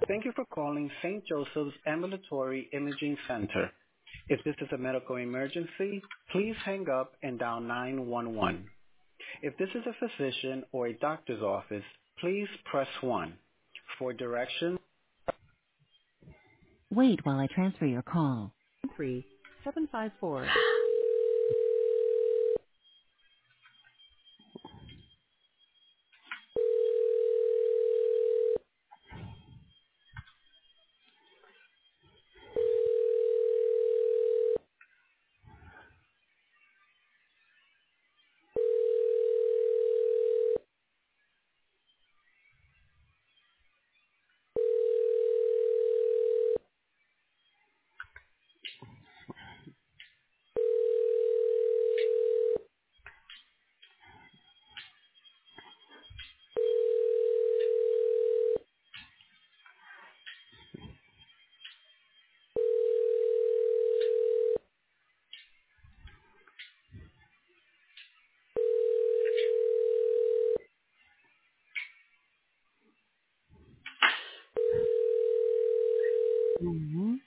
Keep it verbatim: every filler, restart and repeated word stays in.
Thank you for calling Saint Joseph's Ambulatory Imaging Center. If this is a medical emergency, please hang up and dial nine one one. If this is a physician or a doctor's office, please press one. For directions, wait while I transfer your call. three seven five four. Mm-hmm.